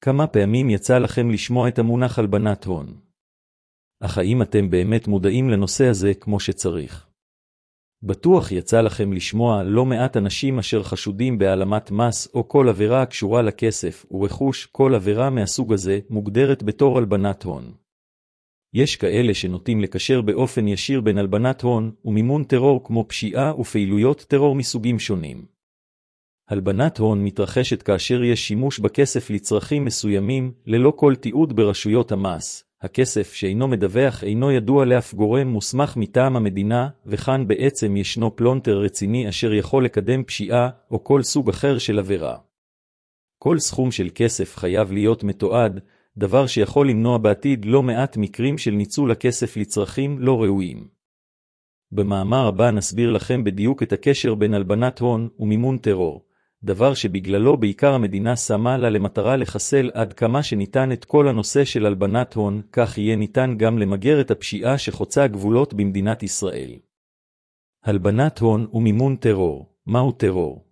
כמה פעמים יצא לכם לשמוע את המונח הלבנת הון? אך האם אתם באמת מודעים לנושא הזה כמו שצריך? בטוח יצא לכם לשמוע לא מעט אנשים אשר חשודים בהעלמת מס או כל עבירה הקשורה לכסף ורכוש. כל עבירה מהסוג הזה מוגדרת בתור הלבנת הון. יש כאלה שנוטים לקשר באופן ישיר בין הלבנת הון ומימון טרור כמו פשיעה ופעילויות טרור מסוגים שונים. הלבנת הון מתרחשת כאשר יש שימוש בכסף לצרכים מסוימים ללא כל תיעוד ברשויות המס. הכסף שאינו מדווח אינו ידוע לאף גורם מוסמך מטעם המדינה, וכאן בעצם ישנו פלונטר רציני אשר יכול לקדם פשיעה או כל סוג אחר של עבירה. כל סכום של כסף חייב להיות מתועד, דבר שיכול למנוע בעתיד לא מעט מקרים של ניצול הכסף לצרכים לא ראויים. במאמר הבא נסביר לכם בדיוק את הקשר בין הלבנת הון ומימון טרור, דבר שבגללו בעיקר המדינה שמה לה למטרה לחסל עד כמה שניתן את כל הנושא של הלבנת הון, כך יהיה ניתן גם למגר את הפשיעה שחוצה גבולות במדינת ישראל. הלבנת הון ומימון טרור. מהו טרור?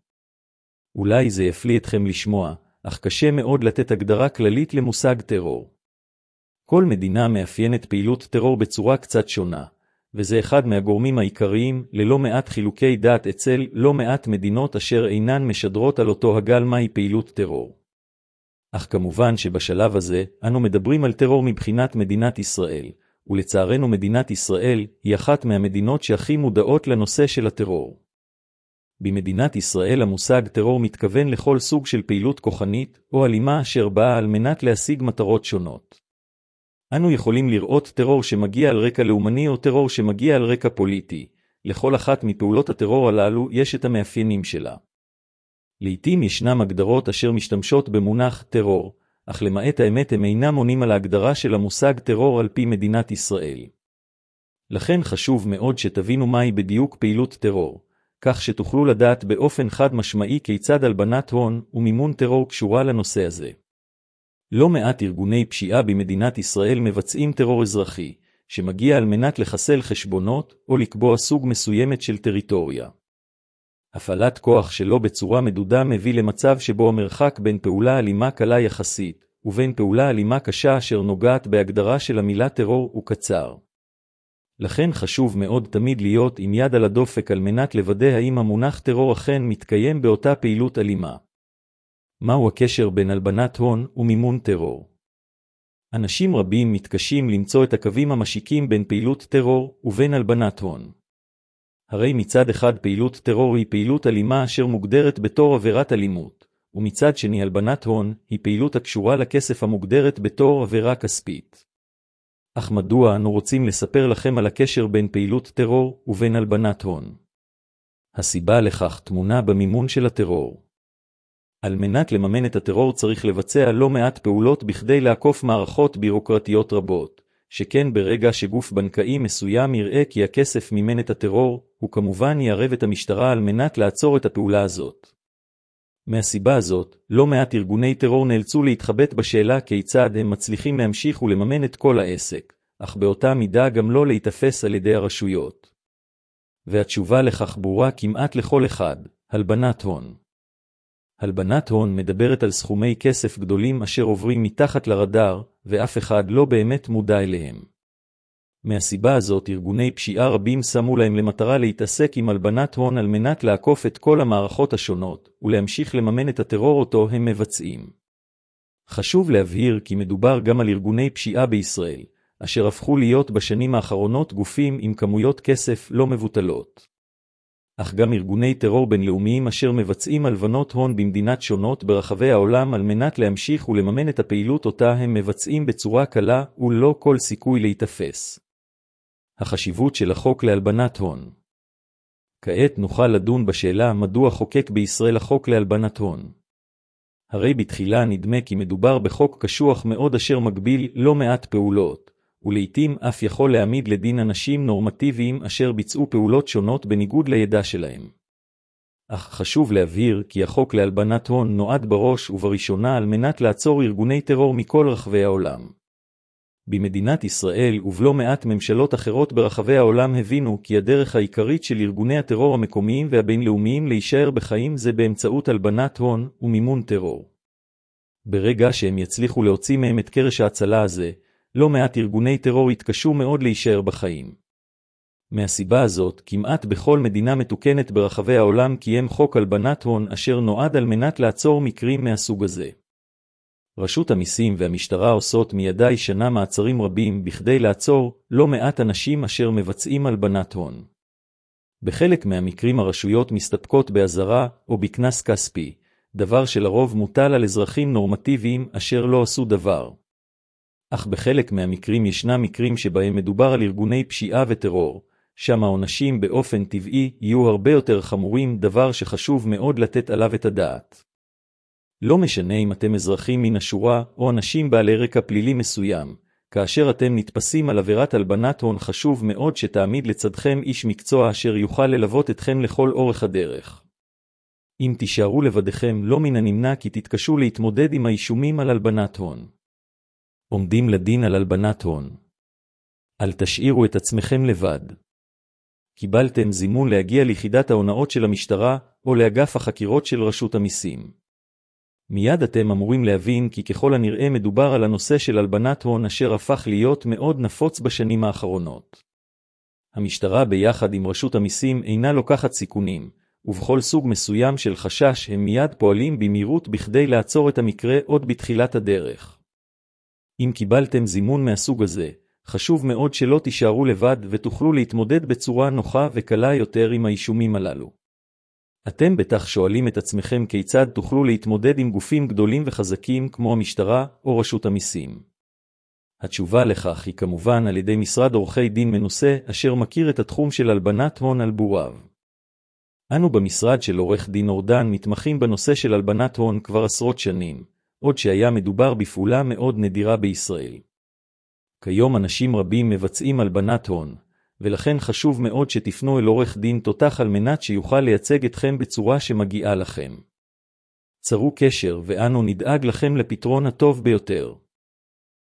אולי זה יפליא אתכם לשמוע, אך קשה מאוד לתת הגדרה כללית למושג טרור. כל מדינה מאפיינת פעילות טרור בצורה קצת שונה, וזה אחד מהגורמים העיקריים ללא מעט חילוקי דעת אצל לא מעט מדינות אשר אינן משדרות על אותו הגל מהי פעילות טרור. אך כמובן שבשלב הזה אנו מדברים על טרור מבחינת מדינת ישראל, ולצערנו מדינת ישראל היא אחת מהמדינות שהכי מודעות לנושא של הטרור. במדינת ישראל המושג טרור מתכוון לכל סוג של פעילות כוחנית או אלימה אשר באה על מנת להשיג מטרות שונות. אנו יכולים לראות טרור שמגיע על רקע לאומני או טרור שמגיע על רקע פוליטי. לכל אחת מפעולות הטרור הללו יש את המאפיינים שלה. לעתים ישנם הגדרות אשר משתמשות במונח טרור, אך למעט האמת הם אינם עונים על ההגדרה של המושג טרור על פי מדינת ישראל. לכן חשוב מאוד שתבינו מהי בדיוק פעילות טרור, כך שתוכלו לדעת באופן חד משמעי כיצד הלבנת הון ומימון טרור קשורה לנושא הזה. לא מעט ארגוני פשיעה במדינת ישראל מבצעים טרור אזרחי, שמגיע על מנת לחסל חשבונות או לקבוע סוג מסוימת של טריטוריה. הפעלת כוח שלא בצורה מדודה מביא למצב שבו המרחק בין פעולה אלימה קלה יחסית, ובין פעולה אלימה קשה אשר נוגעת בהגדרה של המילה טרור הוא קצר. לכן חשוב מאוד תמיד להיות עם יד על הדופק על מנת לוודא האם המונח טרור אכן מתקיים באותה פעילות אלימה. מהו הקשר בין הלבנת הון ומימון טרור? אנשים רבים מתקשים למצוא את הקווים המשיקים בין פעילות טרור ובין הלבנת הון. הרי מצד אחד פעילות טרור היא פעילות אלימה אשר מוגדרת בתור עבירת אלימות, ומצד שני הלבנת הון היא פעילות הקשורה לכסף המוגדרת בתור עבירה כספית. אך מדוע אנו רוצים לספר לכם על הקשר בין פעילות טרור ובין הלבנת הון? הסיבה לכך טמונה במימון של הטרור. על מנת לממן את הטרור צריך לבצע לא מעט פעולות בכדי לעקוף מערכות בירוקרטיות רבות, שכן ברגע שגוף בנקאי מסוים יראה כי הכסף מימן את הטרור, הוא כמובן יערב את המשטרה על מנת לעצור את הפעולה הזאת. מהסיבה הזאת, לא מעט ארגוני טרור נאלצו להתחבט בשאלה כיצד הם מצליחים להמשיך ולממן את כל העסק, אך באותה מידה גם לא להתאפס על ידי הרשויות. והתשובה לכך ברורה כמעט לכל אחד, הלבנת הון. הלבנת הון מדברת על סכומי כסף גדולים אשר עוברים מתחת לרדאר, ואף אחד לא באמת מודע אליהם. מהסיבה הזאת ארגוני פשיעה רבים שמו להם למטרה להתעסק עם הלבנת הון על מנת לעקוף את כל המערכות השונות, ולהמשיך לממן את הטרור אותו הם מבצעים. חשוב להבהיר כי מדובר גם על ארגוני פשיעה בישראל, אשר הפכו להיות בשנים האחרונות גופים עם כמויות כסף לא מבוטלות. אך גם ארגוני טרור בינלאומיים אשר מבצעים הלבנות הון במדינות שונות ברחבי העולם על מנת להמשיך ולממן את הפעילות אותה הם מבצעים בצורה קלה וללא כל סיכוי להתאפס. החשיבות של החוק להלבנת הון. כעת נוכל לדון בשאלה מדוע חוקק בישראל החוק להלבנת הון. הרי בתחילה נדמה כי מדובר בחוק קשוח מאוד אשר מגביל לא מעט פעולות, ולעיתים אף יכול להעמיד לדין אנשים נורמטיביים אשר ביצעו פעולות שונות בניגוד לידע שלהם. אך חשוב להבהיר כי החוק להלבנת הון נועד בראש ובראשונה על מנת לעצור ארגוני טרור מכל רחבי העולם. במדינת ישראל ובלא מעט ממשלות אחרות ברחבי העולם הבינו כי הדרך העיקרית של ארגוני הטרור המקומיים והבינלאומיים להישאר בחיים זה באמצעות הלבנת הון ומימון טרור. ברגע שהם יצליחו להוציא מהם את קרש ההצלה הזה, לא מעט ארגוני טרור יתקשו מאוד להישאר בחיים. מהסיבה הזאת, כמעט בכל מדינה מתוקנת ברחבי העולם קיים חוק הלבנת הון אשר נועד על מנת לעצור מקרים מהסוג הזה. רשות המיסים והמשטרה עושות מידי שנה מעצרים רבים בכדי לעצור לא מעט אנשים אשר מבצעים הלבנת הון. בחלק מהמקרים הרשויות מסתפקות באזהרה או בקנס כספי, דבר שלרוב מוטל על אזרחים נורמטיביים אשר לא עשו דבר. אך בחלק מהמקרים ישנם מקרים שבהם מדובר על ארגוני פשיעה וטרור, שם העונשים באופן טבעי יהיו הרבה יותר חמורים, דבר שחשוב מאוד לתת עליו את הדעת. לא משנה אם אתם אזרחים מן השורה או אנשים בעלי רקע פלילי מסוים, כאשר אתם נתפסים על עבירת הלבנת הון חשוב מאוד שתעמיד לצדכם איש מקצוע אשר יוכל ללוות אתכם לכל אורך הדרך. אם תישארו לבדכם לא מן הנמנע כי תתקשו להתמודד עם האישומים על הלבנת הון. עומדים לדין על הלבנת הון. אל תשאירו את עצמכם לבד. קיבלתם זימון להגיע ליחידת ההונאות של המשטרה או לאגף החקירות של רשות המיסים. מיד אתם אמורים להבין כי ככל הנראה מדובר על הנושא של הלבנת הון אשר הפך להיות מאוד נפוץ בשנים האחרונות. המשטרה ביחד עם רשות המיסים אינה לוקחת סיכונים, ובכל סוג מסוים של חשש הם מיד פועלים במהירות בכדי לעצור את המקרה עוד בתחילת הדרך. אם קיבלתם זימון מהסוג הזה, חשוב מאוד שלא תישארו לבד ותוכלו להתמודד בצורה נוחה וקלה יותר עם האישומים הללו. אתם בטח שואלים את עצמכם כיצד תוכלו להתמודד עם גופים גדולים וחזקים כמו המשטרה או רשות המיסים. התשובה לכך היא כמובן על ידי משרד עורכי דין מנוסה אשר מכיר את התחום של הלבנת הון על בוריו. אנו במשרד של עורך דין אורדן מתמחים בנושא של הלבנת הון כבר עשרות שנים, עוד שהיה מדובר בפעולה מאוד נדירה בישראל. כיום אנשים רבים מבצעים הלבנת הון, ולכן חשוב מאוד שתפנו אל עורך דין תותח על מנת שיוכל לייצג אתכם בצורה שמגיעה לכם. צרו קשר ואנו נדאג לכם לפתרון הטוב ביותר.